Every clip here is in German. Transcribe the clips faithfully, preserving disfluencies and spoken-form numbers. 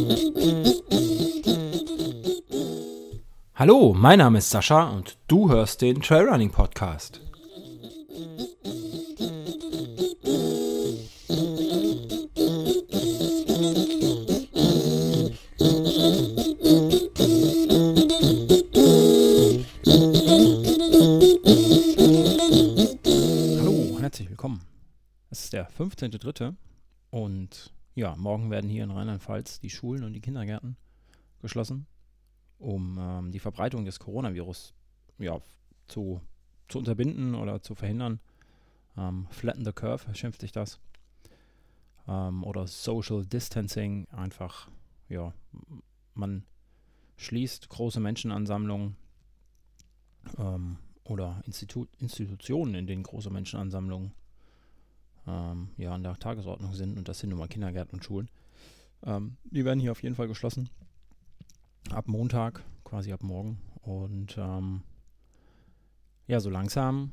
Hallo, mein Name ist Sascha und du hörst den Trailrunning Podcast. Hallo, herzlich willkommen. Es ist der fünfzehnter dritte und ja, morgen werden hier in Rheinland-Pfalz die Schulen und die Kindergärten geschlossen, um ähm, die Verbreitung des Coronavirus ja, zu, zu unterbinden oder zu verhindern. Ähm, Flatten the Curve schimpft sich das. Ähm, oder Social Distancing, einfach, ja, man schließt große Menschenansammlungen ähm, oder Institu- Institutionen, in denen große Menschenansammlungen ähm, ja, an der Tagesordnung sind, und das sind nun mal Kindergärten und Schulen. Ähm, die werden hier auf jeden Fall geschlossen. Ab Montag, quasi ab morgen. Und ähm, ja, so langsam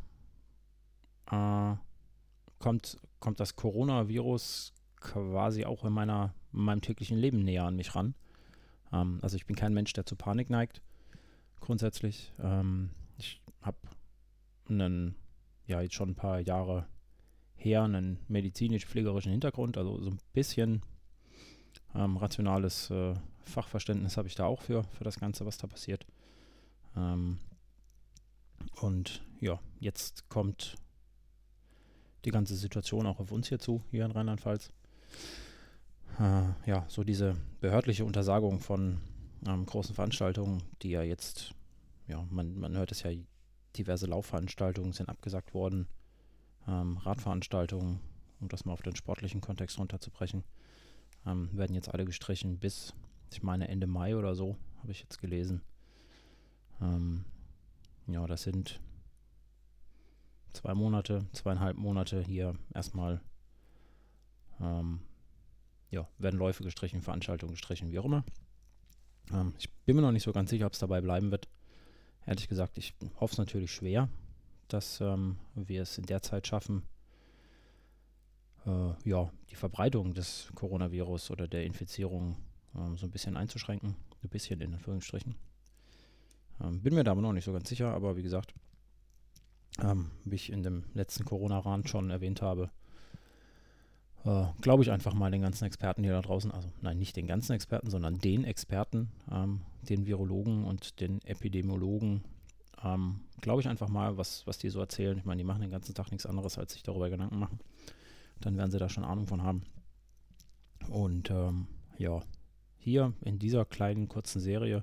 äh, kommt, kommt das Coronavirus quasi auch in, meiner, in meinem täglichen Leben näher an mich ran. Ähm, also ich bin kein Mensch, der zu Panik neigt, grundsätzlich. Ähm, ich habe einen, ja jetzt schon ein paar Jahre her, einen medizinisch-pflegerischen Hintergrund, also so ein bisschen ähm, rationales äh, Fachverständnis habe ich da auch für, für das Ganze, was da passiert. Ähm, und ja, jetzt kommt die ganze Situation auch auf uns hier zu, hier in Rheinland-Pfalz. Äh, ja, so diese behördliche Untersagung von ähm, großen Veranstaltungen, die ja jetzt, ja, man, man hört es ja, diverse Laufveranstaltungen sind abgesagt worden, ähm, Radveranstaltungen, um das mal auf den sportlichen Kontext runterzubrechen, ähm, werden jetzt alle gestrichen bis, ich meine, Ende Mai oder so, habe ich jetzt gelesen. Ähm, ja, das sind zwei Monate, zweieinhalb Monate hier erstmal, ähm, ja, werden Läufe gestrichen, Veranstaltungen gestrichen, wie auch immer. Ähm, ich bin mir noch nicht so ganz sicher, ob es dabei bleiben wird. Ehrlich gesagt, ich hoffe es natürlich schwer, dass ähm, wir es in der Zeit schaffen, äh, ja, die Verbreitung des Coronavirus oder der Infizierung ähm, so ein bisschen einzuschränken. Ein bisschen in Anführungsstrichen. Ähm, bin mir da aber noch nicht so ganz sicher, aber wie gesagt, ähm, wie ich in dem letzten Corona-Rand schon erwähnt habe, äh, glaube ich einfach mal den ganzen Experten hier da draußen, also nein, nicht den ganzen Experten, sondern den Experten, ähm, den Virologen und den Epidemiologen, ähm, glaube ich einfach mal, was, was die so erzählen. Ich meine, die machen den ganzen Tag nichts anderes, als sich darüber Gedanken machen. Dann werden sie da schon Ahnung von haben. Und ähm, ja, hier in dieser kleinen, kurzen Serie,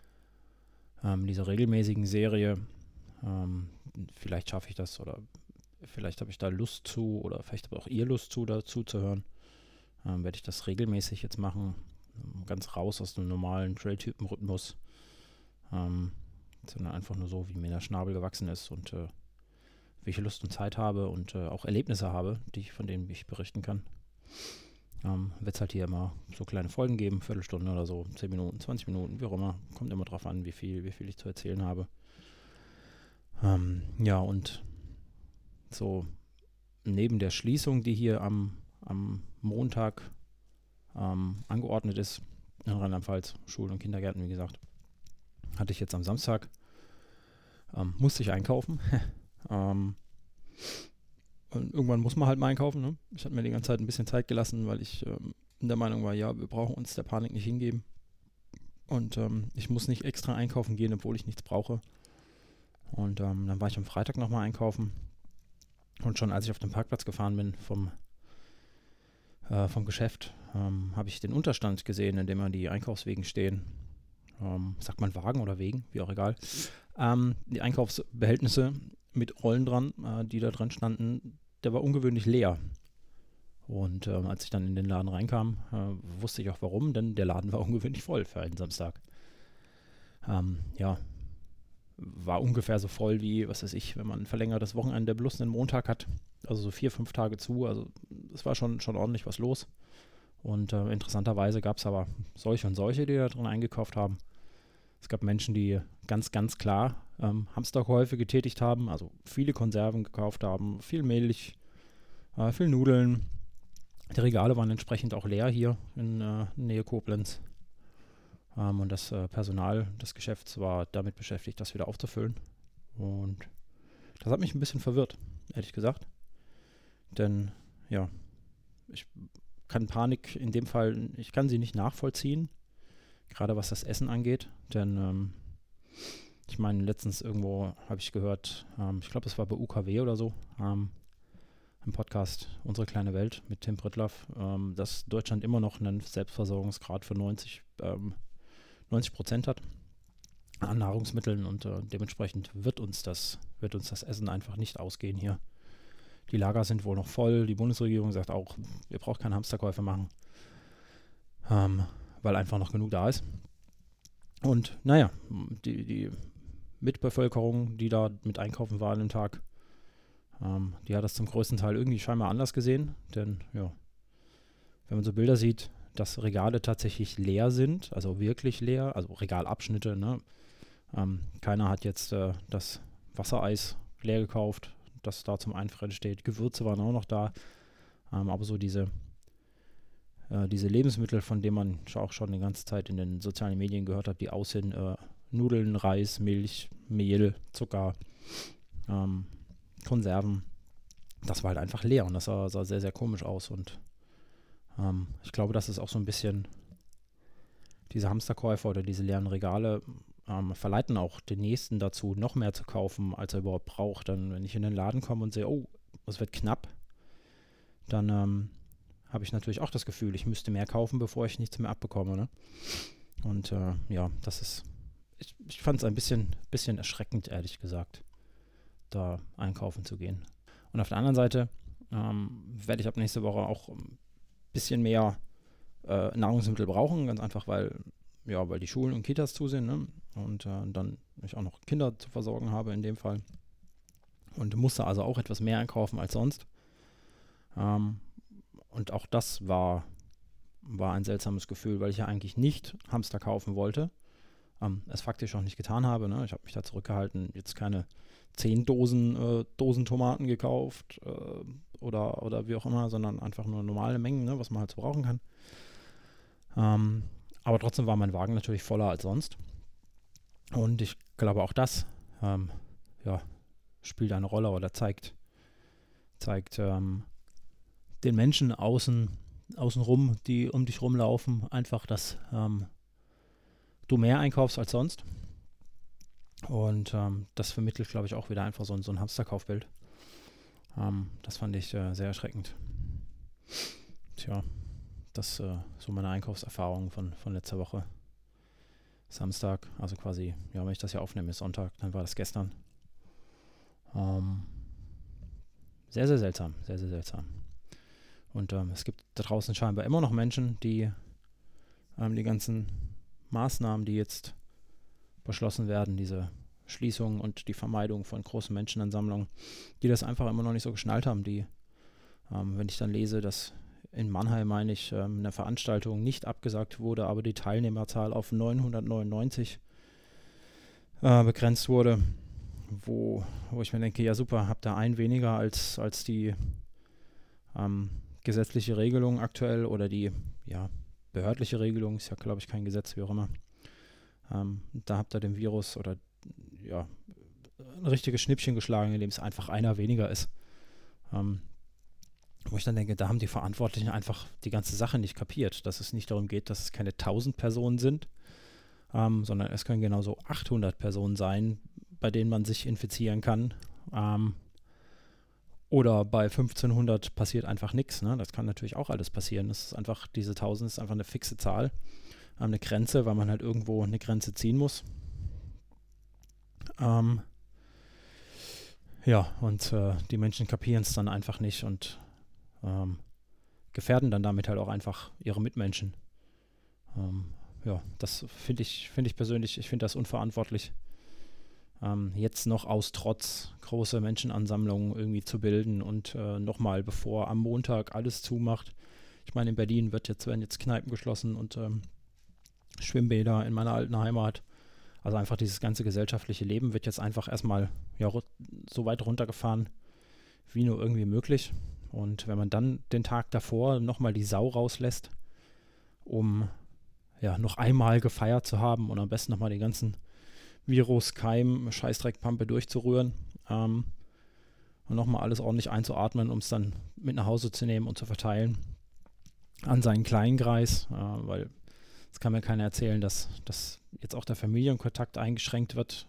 ähm, dieser regelmäßigen Serie, ähm, vielleicht schaffe ich das oder vielleicht habe ich da Lust zu oder vielleicht habt auch ihr Lust zu, dazu zu hören, ähm, werde ich das regelmäßig jetzt machen, ganz raus aus dem normalen Trail-Typen-Rhythmus, ähm, sondern einfach nur so, wie mir der Schnabel gewachsen ist und äh, wie ich Lust und Zeit habe und äh, auch Erlebnisse habe, die ich, von denen ich berichten kann. Ähm, wird es halt hier immer so kleine Folgen geben, Viertelstunde oder so, zehn Minuten, zwanzig Minuten, wie auch immer. Kommt immer drauf an, wie viel, wie viel ich zu erzählen habe. Ähm, ja, und so neben der Schließung, die hier am, am Montag ähm, angeordnet ist, in Rheinland-Pfalz, Schulen und Kindergärten, wie gesagt, hatte ich jetzt am Samstag, ähm, musste ich einkaufen. ähm, und irgendwann muss man halt mal einkaufen. Ne? Ich hatte mir die ganze Zeit ein bisschen Zeit gelassen, weil ich ähm, der Meinung war, ja, wir brauchen uns der Panik nicht hingeben. Und ähm, ich muss nicht extra einkaufen gehen, obwohl ich nichts brauche. Und ähm, dann war ich am Freitag nochmal einkaufen. Und schon als ich auf den Parkplatz gefahren bin vom, äh, vom Geschäft, ähm, habe ich den Unterstand gesehen, in dem die Einkaufswegen stehen. Ähm, sagt man Wagen oder Wegen, wie auch egal. Ähm, die Einkaufsbehältnisse mit Rollen dran, äh, die da drin standen, der war ungewöhnlich leer. Und ähm, als ich dann in den Laden reinkam, äh, wusste ich auch warum, denn der Laden war ungewöhnlich voll für einen Samstag. Ähm, ja, war ungefähr so voll wie, was weiß ich, wenn man ein verlängertes Wochenende bloß einen Montag hat, also so vier, fünf Tage zu, also es war schon, schon ordentlich was los. Und äh, interessanterweise gab es aber solche und solche, die da drin eingekauft haben. Es gab Menschen, die ganz, ganz klar ähm, Hamsterkäufe getätigt haben, also viele Konserven gekauft haben, viel Milch, äh, viel Nudeln. Die Regale waren entsprechend auch leer hier in äh, Nähe Koblenz. Ähm, und das äh, Personal des Geschäfts war damit beschäftigt, das wieder aufzufüllen. Und das hat mich ein bisschen verwirrt, ehrlich gesagt. Denn ja, ich kann Panik in dem Fall, ich kann sie nicht nachvollziehen, gerade was das Essen angeht. Denn ähm, ich meine, letztens irgendwo habe ich gehört, ähm, ich glaube, es war bei U K W oder so, ähm, im Podcast Unsere kleine Welt mit Tim Pritlove, ähm, dass Deutschland immer noch einen Selbstversorgungsgrad von neunzig, ähm, neunzig Prozent hat an Nahrungsmitteln und äh, dementsprechend wird uns das, wird uns das Essen einfach nicht ausgehen hier. Die Lager sind wohl noch voll. Die Bundesregierung sagt auch, ihr braucht keine Hamsterkäufe machen, ähm, weil einfach noch genug da ist. Und naja, die, die Mitbevölkerung, die da mit einkaufen war an dem Tag, ähm, die hat das zum größten Teil irgendwie scheinbar anders gesehen. Denn ja, wenn man so Bilder sieht, dass Regale tatsächlich leer sind, also wirklich leer, also Regalabschnitte, ne? Ähm, keiner hat jetzt äh, das Wassereis leer gekauft, das da zum Einfrieren steht. Gewürze waren auch noch da. Ähm, aber so diese, äh, diese Lebensmittel, von denen man auch schon die ganze Zeit in den sozialen Medien gehört hat, die aussehen, äh, Nudeln, Reis, Milch, Mehl, Zucker, ähm, Konserven, das war halt einfach leer und das sah, sah sehr, sehr komisch aus. Und ähm, ich glaube, das ist auch so ein bisschen diese Hamsterkäufer oder diese leeren Regale ähm, verleiten auch den Nächsten dazu, noch mehr zu kaufen, als er überhaupt braucht. Dann, wenn ich in den Laden komme und sehe, oh, es wird knapp, dann ähm, habe ich natürlich auch das Gefühl, ich müsste mehr kaufen, bevor ich nichts mehr abbekomme. Ne? Und äh, ja, das ist, ich, ich fand es ein bisschen, bisschen erschreckend, ehrlich gesagt, da einkaufen zu gehen. Und auf der anderen Seite ähm, werde ich ab nächste Woche auch ein bisschen mehr äh, Nahrungsmittel brauchen, ganz einfach, weil, ja, weil die Schulen und Kitas zu sind, ne? Und äh, dann ich auch noch Kinder zu versorgen habe in dem Fall. Und musste also auch etwas mehr einkaufen als sonst. Ähm, und auch das war, war ein seltsames Gefühl, weil ich ja eigentlich nicht Hamster kaufen wollte. Ähm, es faktisch auch nicht getan habe. Ne? Ich habe mich da zurückgehalten, jetzt keine zehn Dosen, äh, Dosen Tomaten gekauft äh, oder, oder wie auch immer, sondern einfach nur normale Mengen, ne, was man halt so brauchen kann. Ähm, aber trotzdem war mein Wagen natürlich voller als sonst. Und ich glaube auch das ähm, ja, spielt eine Rolle oder zeigt, zeigt ähm, den Menschen außen, außenrum, die um dich rumlaufen, einfach, dass ähm, du mehr einkaufst als sonst. Und ähm, das vermittelt, glaube ich, auch wieder einfach so ein, so ein Hamsterkaufbild. Ähm, das fand ich äh, sehr erschreckend. Tja, das äh, so meine Einkaufserfahrung von, von letzter Woche. Samstag, also quasi, ja, wenn ich das ja aufnehme, ist Sonntag, dann war das gestern. Ähm, sehr, sehr seltsam, sehr, sehr seltsam. Und ähm, es gibt da draußen scheinbar immer noch Menschen, die ähm, die ganzen Maßnahmen, die jetzt beschlossen werden, diese Schließung und die Vermeidung von großen Menschenansammlungen, die das einfach immer noch nicht so geschnallt haben. Die, ähm, wenn ich dann lese, dass in Mannheim, meine ich, ähm, eine Veranstaltung nicht abgesagt wurde, aber die Teilnehmerzahl auf neunhundertneunundneunzig äh, begrenzt wurde, wo, wo ich mir denke, ja super, habt ihr ein weniger als, als die ähm, gesetzliche Regelung aktuell oder die ja, behördliche Regelung, ist ja glaube ich kein Gesetz, wie auch immer. Ähm, da habt ihr dem Virus oder ja, ein richtiges Schnippchen geschlagen, in dem es einfach einer weniger ist. Ähm, wo ich dann denke, da haben die Verantwortlichen einfach die ganze Sache nicht kapiert, dass es nicht darum geht, dass es keine tausend Personen sind, ähm, sondern es können genauso achthundert Personen sein, bei denen man sich infizieren kann. Ähm, oder bei fünfzehnhundert passiert einfach nichts. Ne? Das kann natürlich auch alles passieren. Das ist einfach, diese tausend ist einfach eine fixe Zahl, ähm, eine Grenze, weil man halt irgendwo eine Grenze ziehen muss. Ähm, ja, und äh, die Menschen kapieren es dann einfach nicht und ähm, gefährden dann damit halt auch einfach ihre Mitmenschen. Ähm, ja, das finde ich, finde ich persönlich, ich finde das unverantwortlich, ähm, jetzt noch aus Trotz große Menschenansammlungen irgendwie zu bilden und äh, nochmal, bevor am Montag alles zumacht. Ich meine, in Berlin wird jetzt, werden jetzt Kneipen geschlossen und ähm, Schwimmbäder in meiner alten Heimat. Also einfach dieses ganze gesellschaftliche Leben wird jetzt einfach erstmal ja, so weit runtergefahren, wie nur irgendwie möglich. Und wenn man dann den Tag davor nochmal die Sau rauslässt, um ja, noch einmal gefeiert zu haben und am besten nochmal den ganzen Virus, Keim, Scheißdreckpampe durchzurühren ähm, und nochmal alles ordentlich einzuatmen, um es dann mit nach Hause zu nehmen und zu verteilen an seinen kleinen Kreis, äh, weil es kann mir keiner erzählen, dass, dass jetzt auch der Familienkontakt eingeschränkt wird,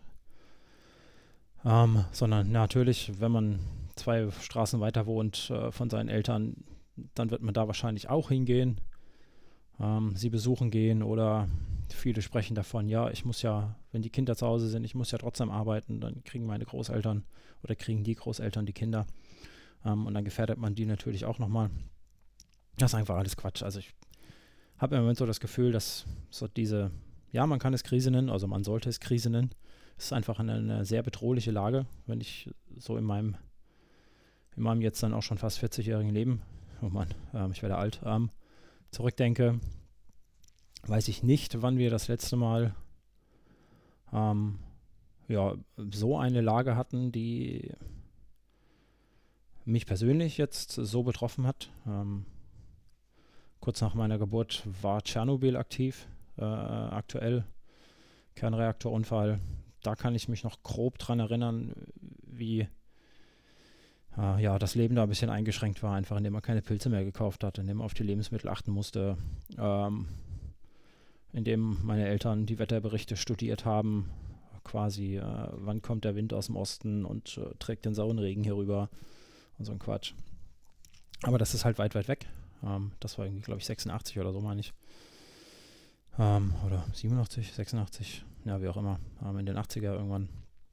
ähm, sondern natürlich, wenn man zwei Straßen weiter wohnt äh, von seinen Eltern, dann wird man da wahrscheinlich auch hingehen, ähm, sie besuchen gehen oder viele sprechen davon, ja, ich muss ja, wenn die Kinder zu Hause sind, ich muss ja trotzdem arbeiten, dann kriegen meine Großeltern oder kriegen die Großeltern die Kinder ähm, und dann gefährdet man die natürlich auch nochmal. Das ist einfach alles Quatsch. Also ich habe im Moment so das Gefühl, dass so diese, ja, man kann es Krise nennen, also man sollte es Krise nennen. Es ist einfach eine, eine sehr bedrohliche Lage, wenn ich so in meinem, in meinem jetzt dann auch schon fast vierzig-jährigen Leben, oh Mann, ähm, ich werde alt, ähm, zurückdenke, weiß ich nicht, wann wir das letzte Mal ähm, ja, so eine Lage hatten, die mich persönlich jetzt so betroffen hat. Ähm, kurz nach meiner Geburt war Tschernobyl aktiv, äh, aktuell, Kernreaktorunfall. Da kann ich mich noch grob dran erinnern, wie äh, ja, das Leben da ein bisschen eingeschränkt war, einfach indem man keine Pilze mehr gekauft hat, indem man auf die Lebensmittel achten musste, ähm, indem meine Eltern die Wetterberichte studiert haben, quasi, äh, wann kommt der Wind aus dem Osten und äh, trägt den sauren Regen hier rüber und so ein Quatsch. Aber das ist halt weit, weit weg. Ähm, das war irgendwie, glaube ich, sechsundachtzig oder so, meine ich. Ähm, oder siebenundachtzig, sechsundachtzig, ja, wie auch immer, ähm, in den achtziger irgendwann.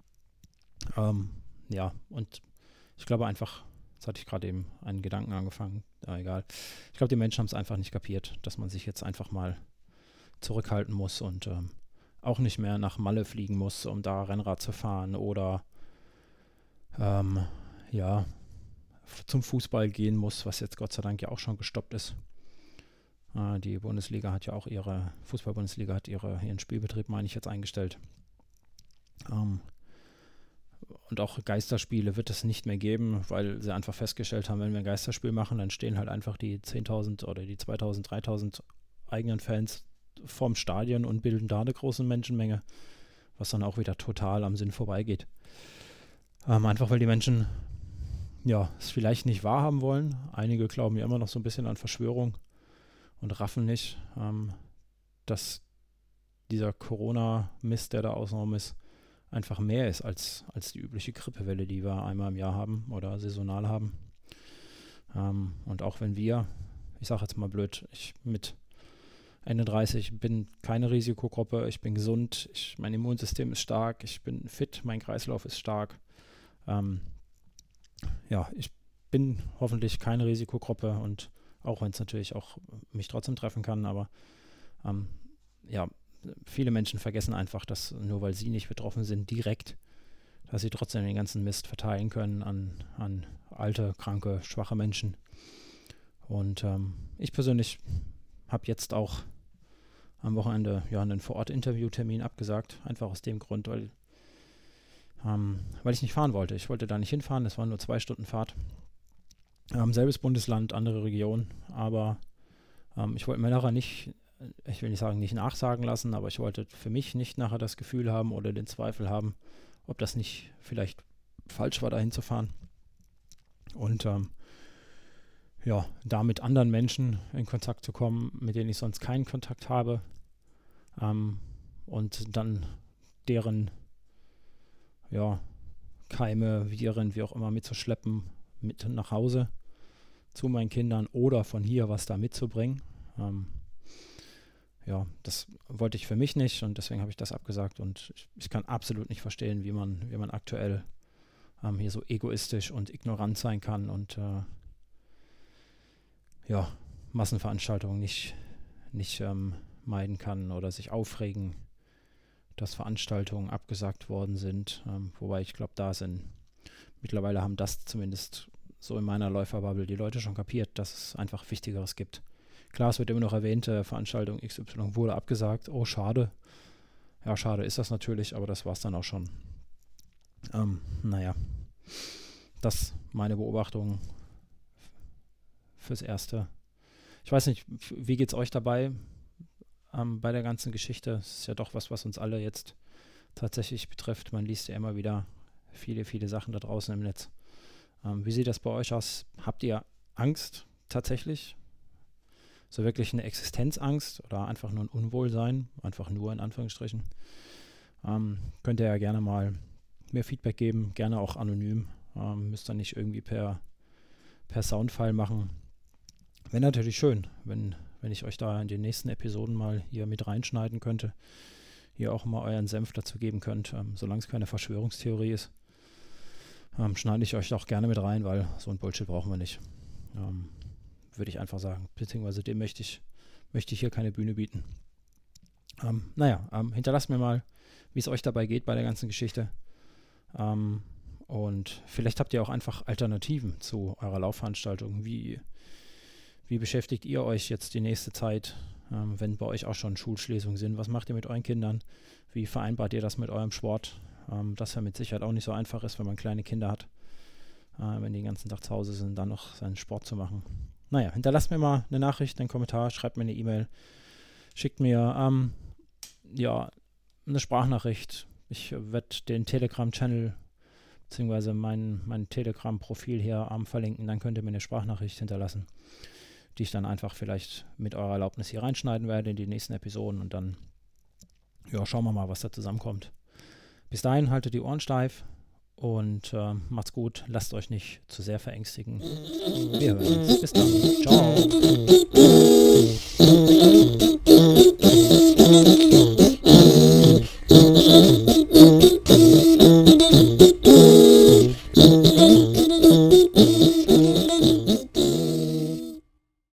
Ähm, ja, und ich glaube einfach, jetzt hatte ich gerade eben einen Gedanken angefangen, äh, egal. Ich glaube, die Menschen haben es einfach nicht kapiert, dass man sich jetzt einfach mal zurückhalten muss und ähm, auch nicht mehr nach Malle fliegen muss, um da Rennrad zu fahren oder ähm, ja, f- zum Fußball gehen muss, was jetzt Gott sei Dank ja auch schon gestoppt ist. Äh, die Bundesliga hat ja auch ihre, Fußball-Bundesliga hat ihre, ihren Spielbetrieb, meine ich, jetzt eingestellt. Ähm, und auch Geisterspiele wird es nicht mehr geben, weil sie einfach festgestellt haben, wenn wir ein Geisterspiel machen, dann stehen halt einfach die zehntausend oder die zweitausend, dreitausend eigenen Fans vorm Stadion und bilden da eine große Menschenmenge, was dann auch wieder total am Sinn vorbeigeht. Ähm, einfach weil die Menschen ja es vielleicht nicht wahrhaben wollen. Einige glauben ja immer noch so ein bisschen an Verschwörung und raffen nicht, ähm, dass dieser Corona-Mist, der da außenrum ist, einfach mehr ist als, als die übliche Grippewelle, die wir einmal im Jahr haben oder saisonal haben. Ähm, und auch wenn wir, ich sage jetzt mal blöd, ich mit Ende dreißig bin keine Risikogruppe, ich bin gesund, ich, mein Immunsystem ist stark, ich bin fit, mein Kreislauf ist stark. Ähm, ja, ich bin hoffentlich keine Risikogruppe und auch wenn es natürlich auch mich trotzdem treffen kann, aber ähm, ja, viele Menschen vergessen einfach, dass nur weil sie nicht betroffen sind direkt, dass sie trotzdem den ganzen Mist verteilen können an, an alte, kranke, schwache Menschen. Und ähm, ich persönlich habe jetzt auch am Wochenende ja einen Vor-Ort-Interviewtermin abgesagt, einfach aus dem Grund, weil, ähm, weil ich nicht fahren wollte. Ich wollte da nicht hinfahren, es waren nur zwei Stunden Fahrt. Ähm, selbes Bundesland, andere Region, aber ähm, ich wollte mir nachher nicht, ich will nicht sagen, nicht nachsagen lassen, aber ich wollte für mich nicht nachher das Gefühl haben oder den Zweifel haben, ob das nicht vielleicht falsch war, dahin zu fahren. Und ähm, ja, da mit anderen Menschen in Kontakt zu kommen, mit denen ich sonst keinen Kontakt habe, ähm, und dann deren ja, Keime, Viren, wie auch immer mitzuschleppen, mit nach Hause zu meinen Kindern oder von hier was da mitzubringen. Ähm, ja, das wollte ich für mich nicht und deswegen habe ich das abgesagt und ich, ich kann absolut nicht verstehen, wie man, wie man aktuell ähm, hier so egoistisch und ignorant sein kann und äh, ja, Massenveranstaltungen nicht, nicht ähm, meiden kann oder sich aufregen, dass Veranstaltungen abgesagt worden sind. Ähm, wobei ich glaube, da sind, mittlerweile haben das zumindest so in meiner Läuferbubble die Leute schon kapiert, dass es einfach Wichtigeres gibt. Klar, es wird immer noch erwähnt, äh, Veranstaltung X Y wurde abgesagt. Oh, schade. Ja, schade ist das natürlich, aber das war es dann auch schon. Ähm, naja, das meine Beobachtung fürs Erste. Ich weiß nicht, wie geht's euch dabei? ähm, bei der ganzen Geschichte. Es ist ja doch was, was uns alle jetzt tatsächlich betrifft. Man liest ja immer wieder viele, viele Sachen da draußen im Netz. Ähm, wie sieht das bei euch aus? Habt ihr Angst tatsächlich? So wirklich eine Existenzangst oder einfach nur ein Unwohlsein? Einfach nur in Anführungsstrichen. Ähm, könnt ihr ja gerne mal mir Feedback geben, gerne auch anonym. Ähm, müsst ihr nicht irgendwie per, per Soundfile machen. Wäre natürlich schön, wenn, wenn ich euch da in den nächsten Episoden mal hier mit reinschneiden könnte. Hier auch mal euren Senf dazu geben könnt, ähm, solange es keine Verschwörungstheorie ist. Ähm, schneide ich euch auch gerne mit rein, weil so ein Bullshit brauchen wir nicht. Ähm, würde ich einfach sagen. Beziehungsweise dem möchte ich, möchte ich hier keine Bühne bieten. Ähm, naja, ähm, hinterlasst mir mal, wie es euch dabei geht bei der ganzen Geschichte. Ähm, und vielleicht habt ihr auch einfach Alternativen zu eurer Laufveranstaltung. Wie, wie beschäftigt ihr euch jetzt die nächste Zeit, ähm, wenn bei euch auch schon Schulschließungen sind? Was macht ihr mit euren Kindern? Wie vereinbart ihr das mit eurem Sport? Ähm, das ja mit Sicherheit auch nicht so einfach ist, wenn man kleine Kinder hat. Äh, wenn die den ganzen Tag zu Hause sind, dann noch seinen Sport zu machen. Naja, hinterlasst mir mal eine Nachricht, einen Kommentar, schreibt mir eine E-Mail, schickt mir ähm, ja, eine Sprachnachricht. Ich werde den Telegram-Channel beziehungsweise mein, mein Telegram-Profil hier ähm, verlinken. Dann könnt ihr mir eine Sprachnachricht hinterlassen, die ich dann einfach vielleicht mit eurer Erlaubnis hier reinschneiden werde in die nächsten Episoden und dann ja, schauen wir mal, was da zusammenkommt. Bis dahin haltet die Ohren steif und äh, macht's gut. Lasst euch nicht zu sehr verängstigen. Wir hören uns. Bis dann. Ciao.